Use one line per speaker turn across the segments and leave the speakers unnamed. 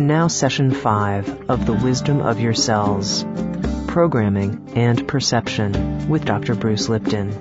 now session 5 of The Wisdom of Your Cells, Programming and Perception with Dr. Bruce Lipton.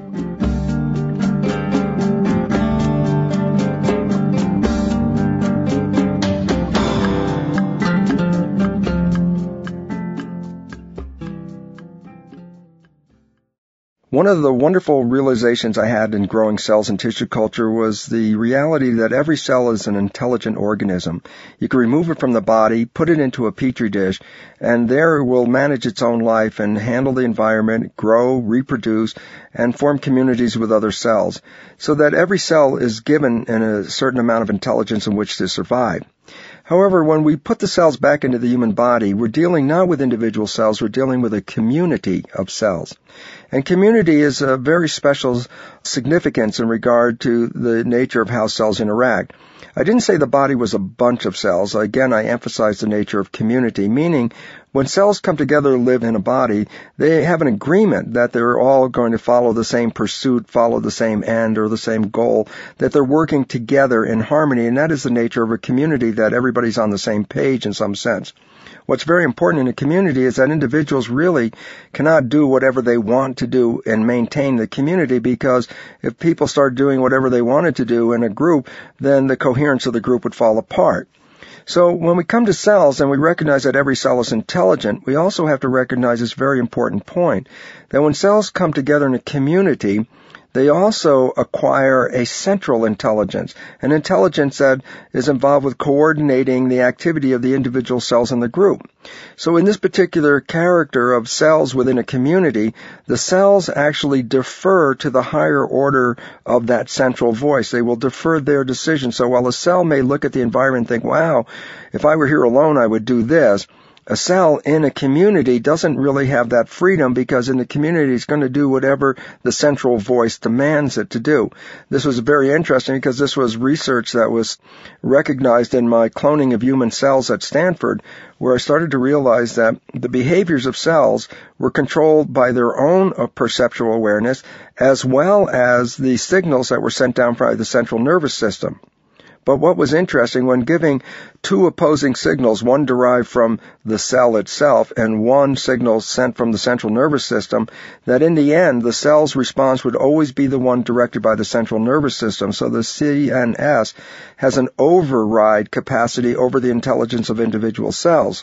One of the wonderful realizations I had in growing cells in tissue culture was the reality that every cell is an intelligent organism. You can remove it from the body, put it into a petri dish, and there it will manage its own life and handle the environment, grow, reproduce, and form communities with other cells, so that every cell is given a certain amount of intelligence in which to survive. However, when we put the cells back into the human body, we're dealing not with individual cells, we're dealing with a community of cells. And community is a very special significance in regard to the nature of how cells interact. I didn't say the body was a bunch of cells. Again, I emphasize the nature of community, meaning when cells come together to live in a body, they have an agreement that they're all going to follow the same pursuit, follow the same end or the same goal, that they're working together in harmony, and that is the nature of a community, that everybody's on the same page in some sense. What's very important in a community is that individuals really cannot do whatever they want to do and maintain the community, because if people start doing whatever they wanted to do in a group, then the coherence of the group would fall apart. So when we come to cells and we recognize that every cell is intelligent, we also have to recognize this very important point, that when cells come together in a community, they also acquire a central intelligence, an intelligence that is involved with coordinating the activity of the individual cells in the group. So in this particular character of cells within a community, the cells actually defer to the higher order of that central voice. They will defer their decision. So while a cell may look at the environment and think, wow, if I were here alone, I would do this, a cell in a community doesn't really have that freedom, because in the community it's going to do whatever the central voice demands it to do. This was very interesting because this was research that was recognized in my cloning of human cells at Stanford, where I started to realize that the behaviors of cells were controlled by their own perceptual awareness, as well as the signals that were sent down by the central nervous system. But what was interesting, when giving two opposing signals, one derived from the cell itself and one signal sent from the central nervous system, that in the end, the cell's response would always be the one directed by the central nervous system. So the CNS has an override capacity over the intelligence of individual cells.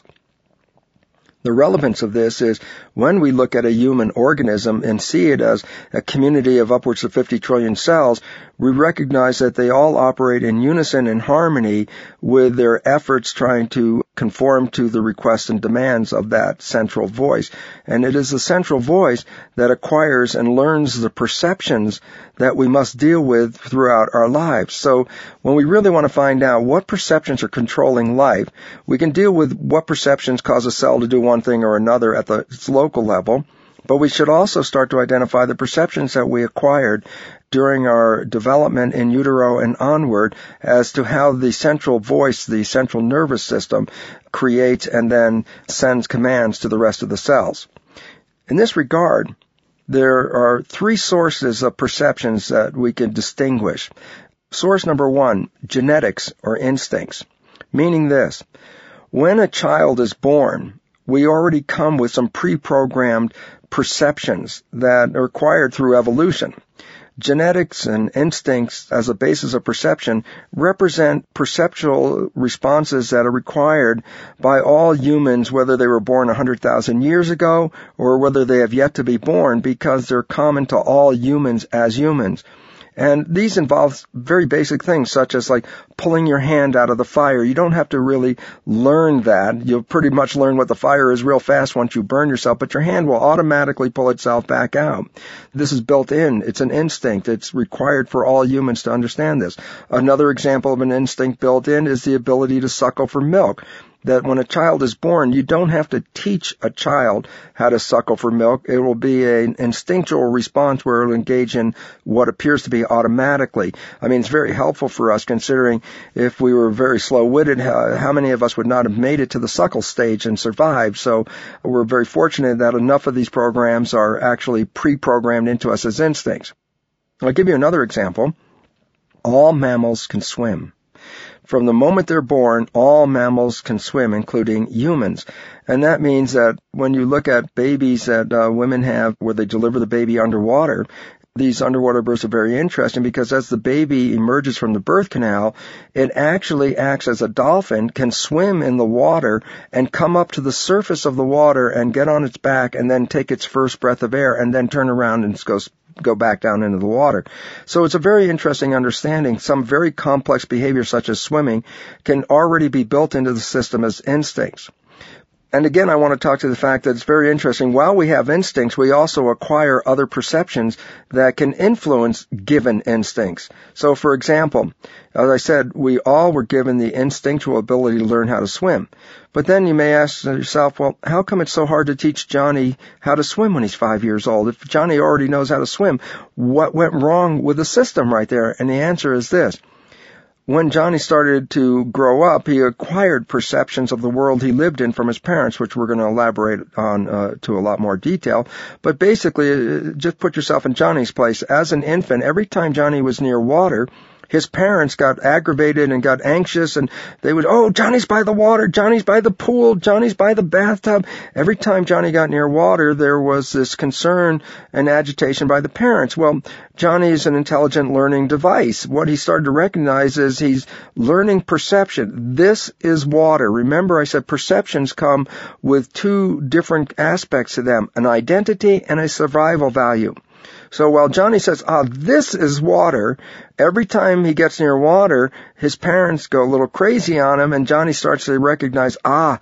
The relevance of this is when we look at a human organism and see it as a community of upwards of 50 trillion cells, we recognize that they all operate in unison and harmony with their efforts trying to conform to the requests and demands of that central voice. And it is the central voice that acquires and learns the perceptions that we must deal with throughout our lives. So when we really want to find out what perceptions are controlling life, we can deal with what perceptions cause a cell to do one thing or another at its local level, but we should also start to identify the perceptions that we acquired during our development in utero and onward as to how the central voice, the central nervous system, creates and then sends commands to the rest of the cells. In this regard, there are three sources of perceptions that we can distinguish. Source number one, genetics or instincts, meaning this: when a child is born, we already come with some pre-programmed perceptions that are acquired through evolution. Genetics and instincts as a basis of perception represent perceptual responses that are required by all humans, whether they were born 100,000 years ago or whether they have yet to be born, because they're common to all humans as humans. And these involve very basic things, such as like pulling your hand out of the fire. You don't have to really learn that. You'll pretty much learn what the fire is real fast once you burn yourself, but your hand will automatically pull itself back out. This is built in. It's an instinct. It's required for all humans to understand this. Another example of an instinct built in is the ability to suckle for milk. That when a child is born, you don't have to teach a child how to suckle for milk. It will be an instinctual response where it will engage in what appears to be automatically. I mean, it's very helpful for us, considering if we were very slow-witted, how many of us would not have made it to the suckle stage and survived. So we're very fortunate that enough of these programs are actually pre-programmed into us as instincts. I'll give you another example. All mammals can swim. From the moment they're born, all mammals can swim, including humans. And that means that when you look at babies that women have where they deliver the baby underwater, these underwater births are very interesting because as the baby emerges from the birth canal, it actually acts as a dolphin, can swim in the water and come up to the surface of the water and get on its back and then take its first breath of air and then turn around and go back down into the water. So it's a very interesting understanding. Some very complex behaviors such as swimming can already be built into the system as instincts. And again, I want to talk to the fact that it's very interesting. While we have instincts, we also acquire other perceptions that can influence given instincts. So, for example, as I said, we all were given the instinctual ability to learn how to swim. But then you may ask yourself, well, how come it's so hard to teach Johnny how to swim when he's 5 years old? If Johnny already knows how to swim, what went wrong with the system right there? And the answer is this. When Johnny started to grow up, he acquired perceptions of the world he lived in from his parents, which we're going to elaborate on to a lot more detail. But basically, just put yourself in Johnny's place. As an infant, every time Johnny was near water, his parents got aggravated and got anxious, and they would, oh, Johnny's by the water, Johnny's by the pool, Johnny's by the bathtub. Every time Johnny got near water, there was this concern and agitation by the parents. Well, Johnny is an intelligent learning device. What he started to recognize is he's learning perception. This is water. Remember, I said perceptions come with two different aspects to them, an identity and a survival value. So while Johnny says, this is water, every time he gets near water, his parents go a little crazy on him, and Johnny starts to recognize,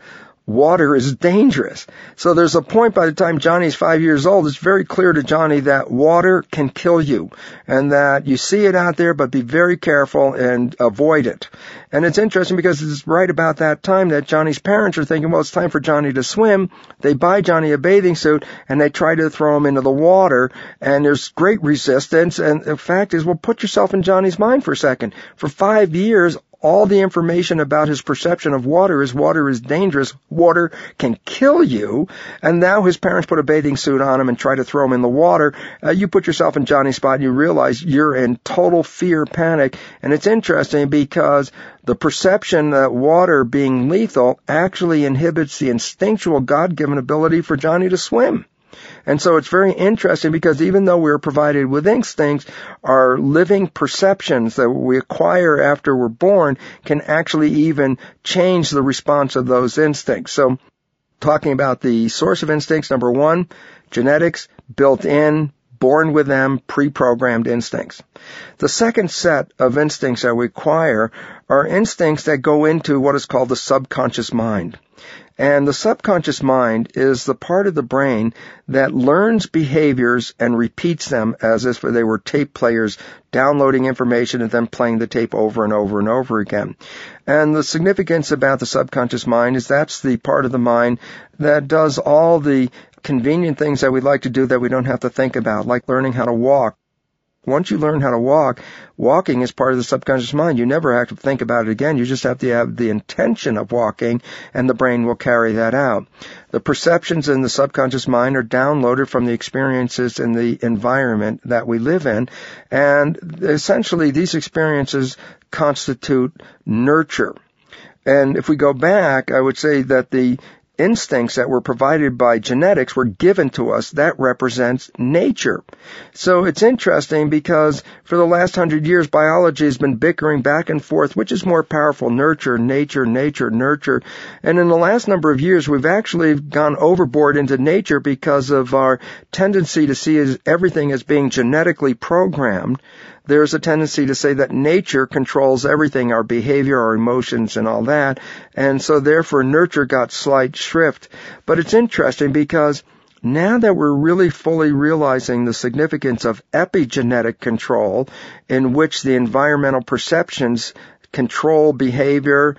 water is dangerous. So there's a point by the time Johnny's 5 years old, it's very clear to Johnny that water can kill you, and that you see it out there, but be very careful and avoid it. And it's interesting because it's right about that time that Johnny's parents are thinking, well, it's time for Johnny to swim. They buy Johnny a bathing suit, and they try to throw him into the water, and there's great resistance. And the fact is, well, put yourself in Johnny's mind for a second. For 5 years, all the information about his perception of water is dangerous, water can kill you, and now his parents put a bathing suit on him and try to throw him in the water. You put yourself in Johnny's spot and you realize you're in total fear, panic, and it's interesting because the perception that water being lethal actually inhibits the instinctual God-given ability for Johnny to swim. And so it's very interesting because even though we're provided with instincts, our living perceptions that we acquire after we're born can actually even change the response of those instincts. So talking about the source of instincts, number one, genetics, built in, born with them, pre-programmed instincts. The second set of instincts that we acquire are instincts that go into what is called the subconscious mind. And the subconscious mind is the part of the brain that learns behaviors and repeats them as if they were tape players, downloading information and then playing the tape over and over and over again. And the significance about the subconscious mind is that's the part of the mind that does all the convenient things that we'd like to do that we don't have to think about, like learning how to walk. Once you learn how to walk, walking is part of the subconscious mind. You never have to think about it again. You just have to have the intention of walking, and the brain will carry that out. The perceptions in the subconscious mind are downloaded from the experiences in the environment that we live in, and essentially these experiences constitute nurture. And if we go back, I would say that the instincts that were provided by genetics were given to us. That represents nature. So it's interesting because for the last 100 years, biology has been bickering back and forth, which is more powerful, nurture, nature, nature, nurture. And in the last number of years, we've actually gone overboard into nature because of our tendency to see everything as being genetically programmed. There's a tendency to say that nature controls everything, our behavior, our emotions, and all that. And so therefore nurture got slight shrift. But it's interesting because now that we're really fully realizing the significance of epigenetic control, in which the environmental perceptions control behavior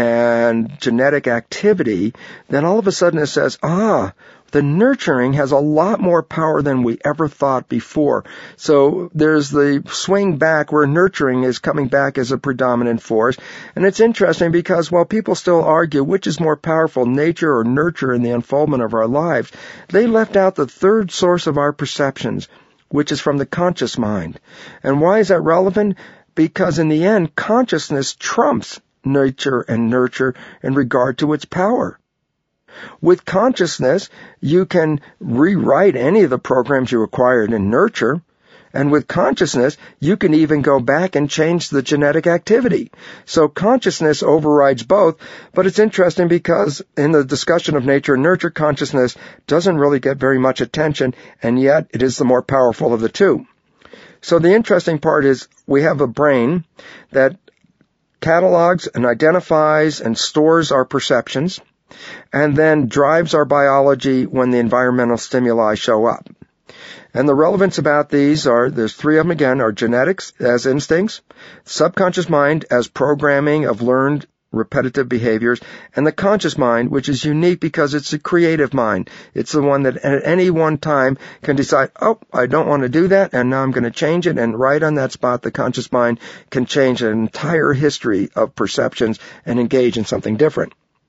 and genetic activity, then all of a sudden it says, the nurturing has a lot more power than we ever thought before. So there's the swing back where nurturing is coming back as a predominant force. And it's interesting because while people still argue which is more powerful, nature or nurture in the unfoldment of our lives, they left out the third source of our perceptions, which is from the conscious mind. And why is that relevant? Because in the end, consciousness trumps nature and nurture in regard to its power. With consciousness, you can rewrite any of the programs you acquired in nurture, and with consciousness, you can even go back and change the genetic activity. So consciousness overrides both, but it's interesting because in the discussion of nature and nurture, consciousness doesn't really get very much attention, and yet it is the more powerful of the two. So the interesting part is we have a brain that catalogs and identifies and stores our perceptions, and then drives our biology when the environmental stimuli show up. And the relevance about these are, there's three of them again, are genetics as instincts, subconscious mind as programming of learned repetitive behaviors, and the conscious mind, which is unique because it's a creative mind. It's the one that at any one time can decide, oh, I don't want to do that, and now I'm going to change it, and right on that spot, the conscious mind can change an entire history of perceptions and engage in something different.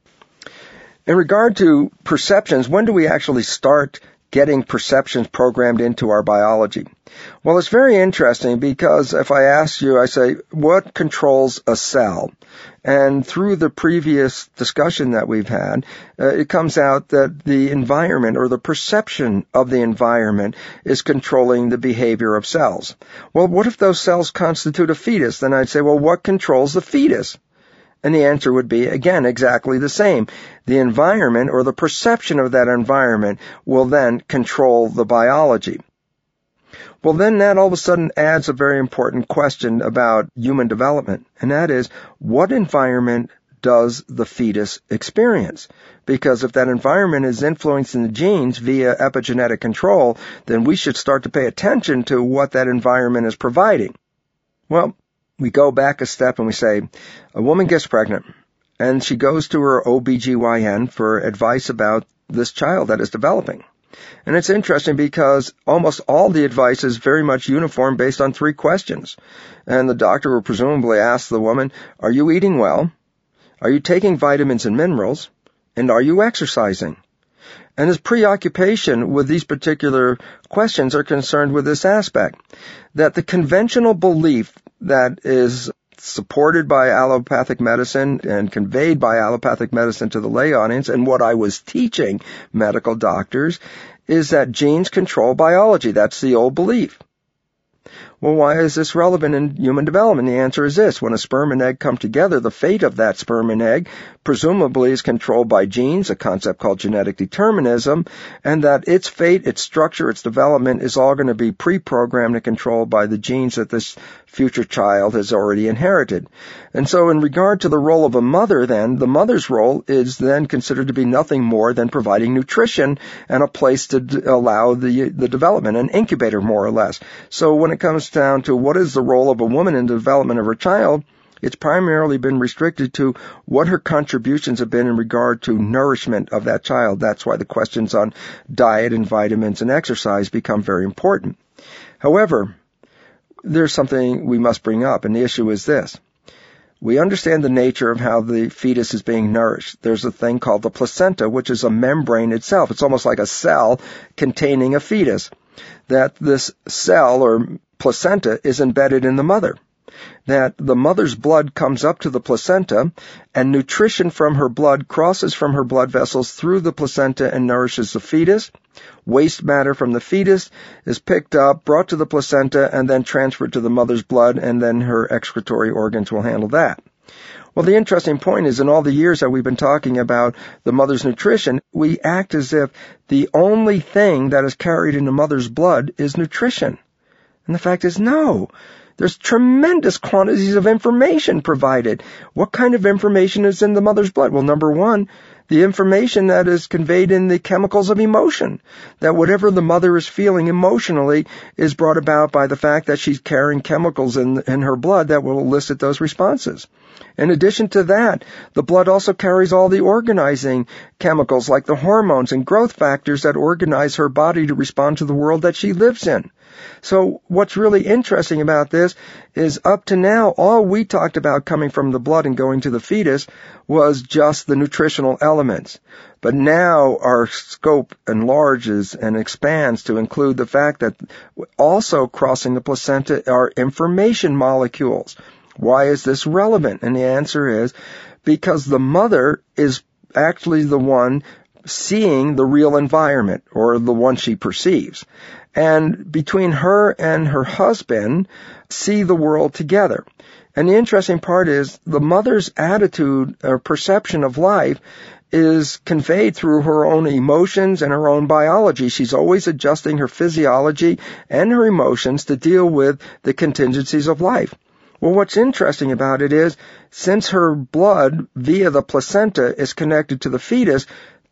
In regard to perceptions, when do we actually start getting perceptions programmed into our biology? Well, it's very interesting because if I ask you, I say, what controls a cell? And through the previous discussion that we've had, it comes out that the environment or the perception of the environment is controlling the behavior of cells. Well, what if those cells constitute a fetus? Then I'd say, well, what controls the fetus? And the answer would be, again, exactly the same. The environment or the perception of that environment will then control the biology. Well, then that all of a sudden adds a very important question about human development, and that is, what environment does the fetus experience? Because if that environment is influencing the genes via epigenetic control, then we should start to pay attention to what that environment is providing. Well, we go back a step and we say, a woman gets pregnant, and she goes to her OBGYN for advice about this child that is developing. And it's interesting because almost all the advice is very much uniform based on three questions. And the doctor will presumably ask the woman, are you eating well? Are you taking vitamins and minerals? And are you exercising? And his preoccupation with these particular questions are concerned with this aspect, that the conventional belief that is supported by allopathic medicine and conveyed by allopathic medicine to the lay audience, and what I was teaching medical doctors, is that genes control biology. That's the old belief. Well, why is this relevant in human development? The answer is this. When a sperm and egg come together, the fate of that sperm and egg presumably is controlled by genes, a concept called genetic determinism, and that its fate, its structure, its development is all going to be pre-programmed and controlled by the genes that this future child has already inherited. And so in regard to the role of a mother then, the mother's role is then considered to be nothing more than providing nutrition and a place to allow the development, an incubator more or less. So when it comes down to what is the role of a woman in the development of her child, it's primarily been restricted to what her contributions have been in regard to nourishment of that child. That's why the questions on diet and vitamins and exercise become very important. However, there's something we must bring up, and the issue is this. We understand the nature of how the fetus is being nourished. There's a thing called the placenta, which is a membrane itself. It's almost like a cell containing a fetus. That this cell or placenta is embedded in the mother. That the mother's blood comes up to the placenta, and nutrition from her blood crosses from her blood vessels through the placenta and nourishes the fetus. Waste matter from the fetus is picked up, brought to the placenta, and then transferred to the mother's blood, and then her excretory organs will handle that. Well, the interesting point is in all the years that we've been talking about the mother's nutrition, we act as if the only thing that is carried in the mother's blood is nutrition. And the fact is, no. There's tremendous quantities of information provided. What kind of information is in the mother's blood? Well, number one, the information that is conveyed in the chemicals of emotion. That whatever the mother is feeling emotionally is brought about by the fact that she's carrying chemicals in her blood that will elicit those responses. In addition to that, the blood also carries all the organizing chemicals like the hormones and growth factors that organize her body to respond to the world that she lives in. So what's really interesting about this is up to now, all we talked about coming from the blood and going to the fetus was just the nutritional elements. But now our scope enlarges and expands to include the fact that also crossing the placenta are information molecules. Why is this relevant? And the answer is because the mother is actually the one seeing the real environment, or the one she perceives. And between her and her husband see the world together. And the interesting part is the mother's attitude or perception of life is conveyed through her own emotions and her own biology. She's always adjusting her physiology and her emotions to deal with the contingencies of life. Well, what's interesting about it is, since her blood via the placenta is connected to the fetus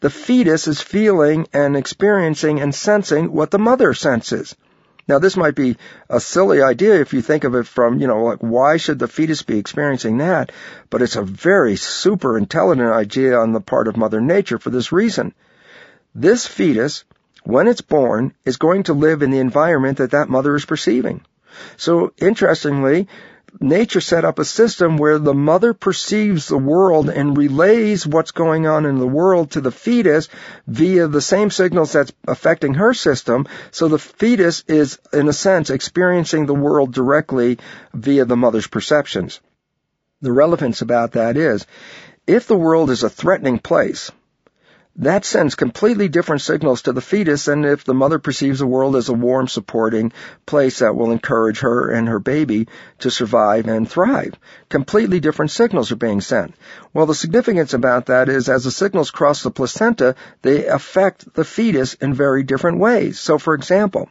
is feeling and experiencing and sensing what the mother senses. Now, this might be a silly idea if you think of it from, like, why should the fetus be experiencing that? But it's a very super intelligent idea on the part of Mother Nature for this reason. This fetus, when it's born, is going to live in the environment that mother is perceiving. So, interestingly, nature set up a system where the mother perceives the world and relays what's going on in the world to the fetus via the same signals that's affecting her system. So the fetus is, in a sense, experiencing the world directly via the mother's perceptions. The relevance about that is, if the world is a threatening place, that sends completely different signals to the fetus than if the mother perceives the world as a warm, supporting place that will encourage her and her baby to survive and thrive. Completely different signals are being sent. Well, the significance about that is, as the signals cross the placenta, they affect the fetus in very different ways. So, for example,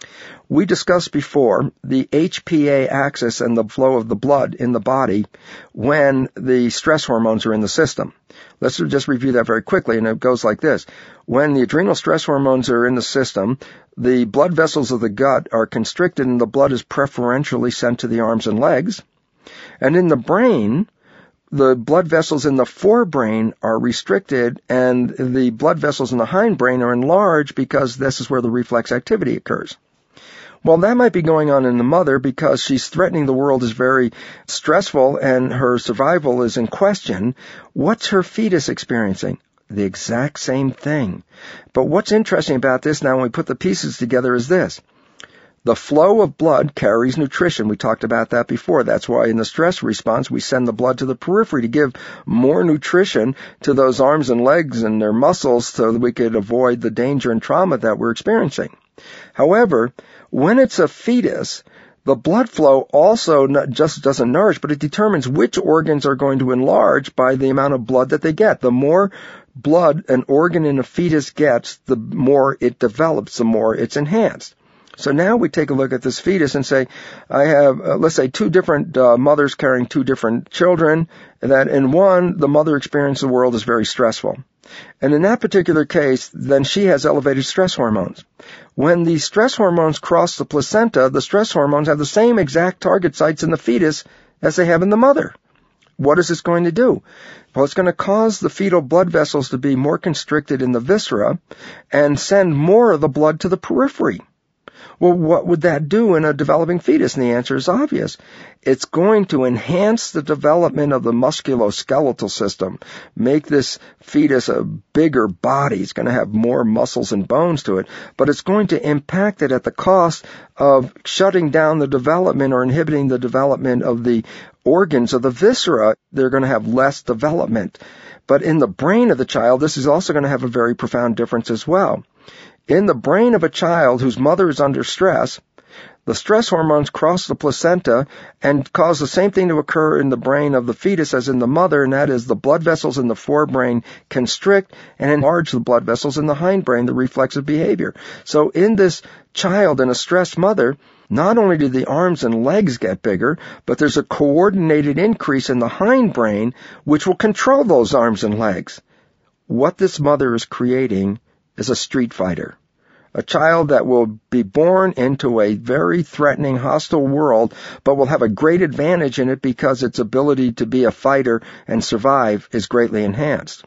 we discussed before the HPA axis and the flow of the blood in the body when the stress hormones are in the system. Let's just review that very quickly, and it goes like this. When the adrenal stress hormones are in the system, the blood vessels of the gut are constricted and the blood is preferentially sent to the arms and legs. And in the brain, the blood vessels in the forebrain are restricted and the blood vessels in the hindbrain are enlarged because this is where the reflex activity occurs. Well, that might be going on in the mother because she's threatening the world is very stressful and her survival is in question. What's her fetus experiencing? The exact same thing. But what's interesting about this now when we put the pieces together is this. The flow of blood carries nutrition. We talked about that before. That's why in the stress response, we send the blood to the periphery to give more nutrition to those arms and legs and their muscles so that we could avoid the danger and trauma that we're experiencing. However, when it's a fetus, the blood flow also not just doesn't nourish, but it determines which organs are going to enlarge by the amount of blood that they get. The more blood an organ in a fetus gets, the more it develops, the more it's enhanced. So now we take a look at this fetus and say, I have, let's say, two different mothers carrying two different children, that in one, the mother experience of the world is very stressful. And in that particular case, then she has elevated stress hormones. When the stress hormones cross the placenta, the stress hormones have the same exact target sites in the fetus as they have in the mother. What is this going to do? Well, it's going to cause the fetal blood vessels to be more constricted in the viscera and send more of the blood to the periphery. Well, what would that do in a developing fetus? And the answer is obvious. It's going to enhance the development of the musculoskeletal system, make this fetus a bigger body. It's going to have more muscles and bones to it, but it's going to impact it at the cost of shutting down the development or inhibiting the development of the organs of the viscera. They're going to have less development. But in the brain of the child, this is also going to have a very profound difference as well. In the brain of a child whose mother is under stress, the stress hormones cross the placenta and cause the same thing to occur in the brain of the fetus as in the mother, and that is the blood vessels in the forebrain constrict and enlarge the blood vessels in the hindbrain, the reflexive behavior. So in this child in a stressed mother, not only do the arms and legs get bigger, but there's a coordinated increase in the hindbrain, which will control those arms and legs. What this mother is creating is a street fighter, a child that will be born into a very threatening, hostile world, but will have a great advantage in it because its ability to be a fighter and survive is greatly enhanced.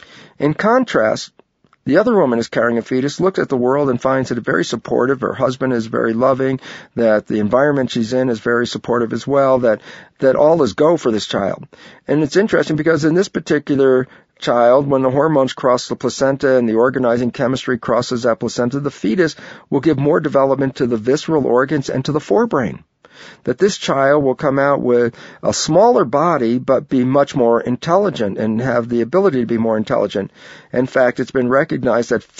In contrast, the other woman is carrying a fetus, looks at the world and finds it very supportive. Her husband is very loving, that the environment she's in is very supportive as well, that all is go for this child. And it's interesting because in this particular child, when the hormones cross the placenta and the organizing chemistry crosses that placenta, the fetus will give more development to the visceral organs and to the forebrain. that this child will come out with a smaller body but be much more intelligent and have the ability to be more intelligent. In fact, it's been recognized that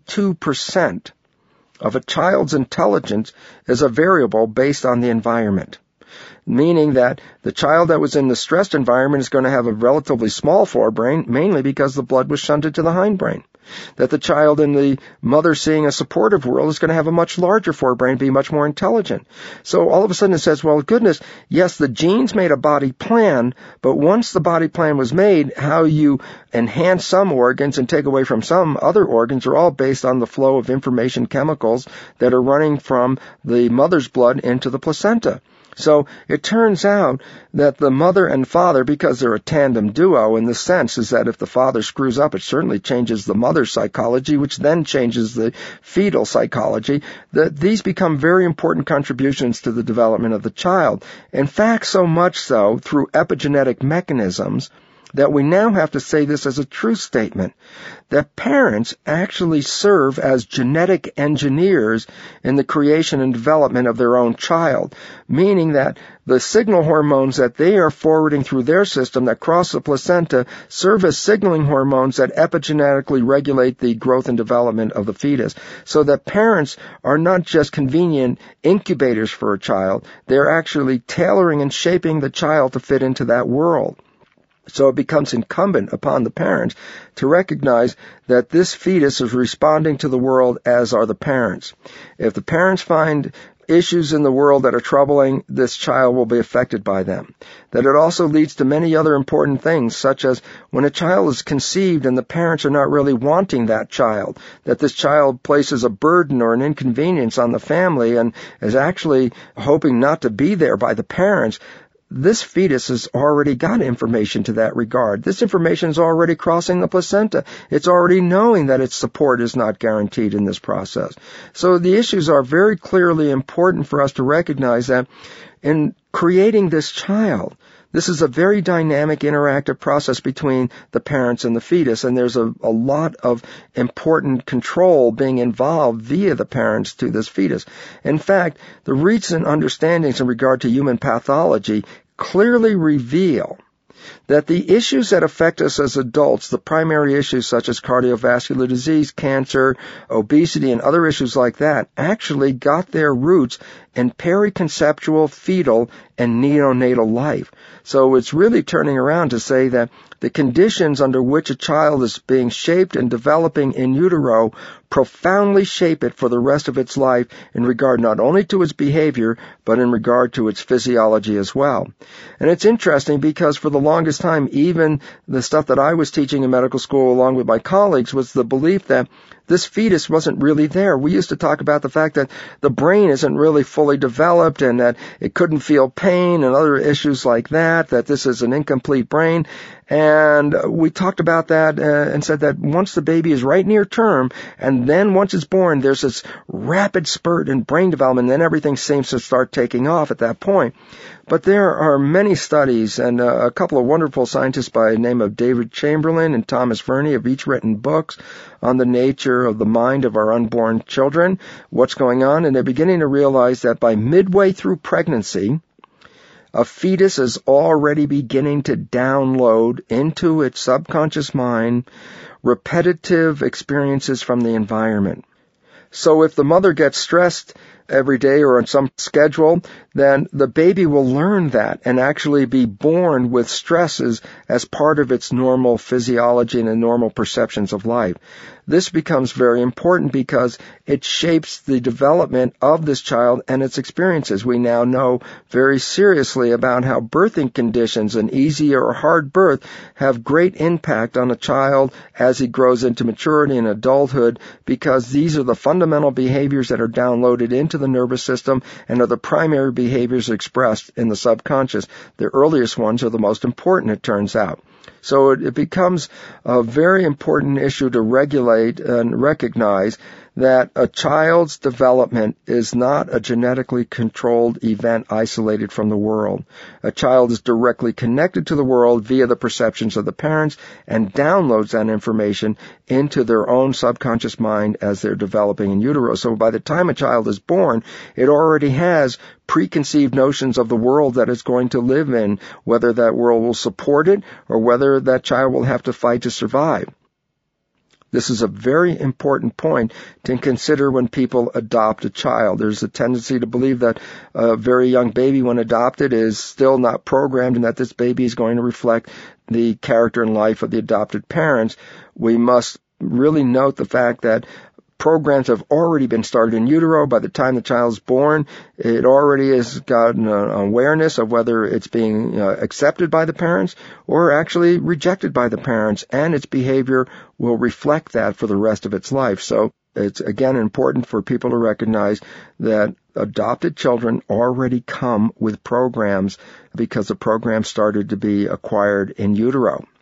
52% of a child's intelligence is a variable based on the environment, meaning that the child that was in the stressed environment is going to have a relatively small forebrain, mainly because the blood was shunted to the hindbrain. That the child in the mother seeing a supportive world is going to have a much larger forebrain, be much more intelligent. So all of a sudden it says, well, goodness, yes, the genes made a body plan, but once the body plan was made, how you enhance some organs and take away from some other organs are all based on the flow of information chemicals that are running from the mother's blood into the placenta. So it turns out that the mother and father, because they're a tandem duo in the sense is that if the father screws up, it certainly changes the mother's psychology, which then changes the fetal psychology, that these become very important contributions to the development of the child. In fact, so much so through epigenetic mechanisms that we now have to say this as a true statement, that parents actually serve as genetic engineers in the creation and development of their own child, meaning that the signal hormones that they are forwarding through their system that cross the placenta serve as signaling hormones that epigenetically regulate the growth and development of the fetus, so that parents are not just convenient incubators for a child, they're actually tailoring and shaping the child to fit into that world. So it becomes incumbent upon the parents to recognize that this fetus is responding to the world as are the parents. If the parents find issues in the world that are troubling, this child will be affected by them. That it also leads to many other important things, such as when a child is conceived and the parents are not really wanting that child, that this child places a burden or an inconvenience on the family and is actually hoping not to be there by the parents. This fetus has already got information to that regard. This information is already crossing the placenta. It's already knowing that its support is not guaranteed in this process. So the issues are very clearly important for us to recognize that in creating this child, this is a very dynamic, interactive process between the parents and the fetus, and there's a lot of important control being involved via the parents to this fetus. In fact, the recent understandings in regard to human pathology clearly reveal that the issues that affect us as adults, the primary issues such as cardiovascular disease, cancer, obesity, and other issues like that, actually got their roots in periconceptual, fetal, and neonatal life. So it's really turning around to say that the conditions under which a child is being shaped and developing in utero profoundly shape it for the rest of its life in regard not only to its behavior, but in regard to its physiology as well. And it's interesting because for the longest time, even the stuff that I was teaching in medical school along with my colleagues was the belief that this fetus wasn't really there. We used to talk about the fact that the brain isn't really fully developed and that it couldn't feel pain and other issues like that this is an incomplete brain. And we talked about that and said that once the baby is right near term and then once it's born, there's this rapid spurt in brain development and then everything seems to start taking off at that point. But there are many studies, and a couple of wonderful scientists by the name of David Chamberlain and Thomas Verney have each written books on the nature of the mind of our unborn children, what's going on, and they're beginning to realize that by midway through pregnancy, a fetus is already beginning to download into its subconscious mind repetitive experiences from the environment. So if the mother gets stressed every day or on some schedule, then the baby will learn that and actually be born with stresses as part of its normal physiology and the normal perceptions of life. This becomes very important because it shapes the development of this child and its experiences. We now know very seriously about how birthing conditions, an easy or hard birth, have great impact on a child as he grows into maturity and adulthood, because these are the fundamental behaviors that are downloaded into the nervous system and are the primary behaviors expressed in the subconscious. The earliest ones are the most important, it turns out. So it becomes a very important issue to regulate and recognize that a child's development is not a genetically controlled event isolated from the world. A child is directly connected to the world via the perceptions of the parents and downloads that information into their own subconscious mind as they're developing in utero. So by the time a child is born, it already has preconceived notions of the world that it's going to live in, whether that world will support it or whether that child will have to fight to survive. This is a very important point to consider when people adopt a child. There's a tendency to believe that a very young baby, when adopted, is still not programmed and that this baby is going to reflect the character and life of the adopted parents. We must really note the fact that programs have already been started in utero. By the time the child is born, it already has gotten an awareness of whether it's being accepted by the parents or actually rejected by the parents, and its behavior will reflect that for the rest of its life. So it's, again, important for people to recognize that adopted children already come with programs because the program started to be acquired in utero.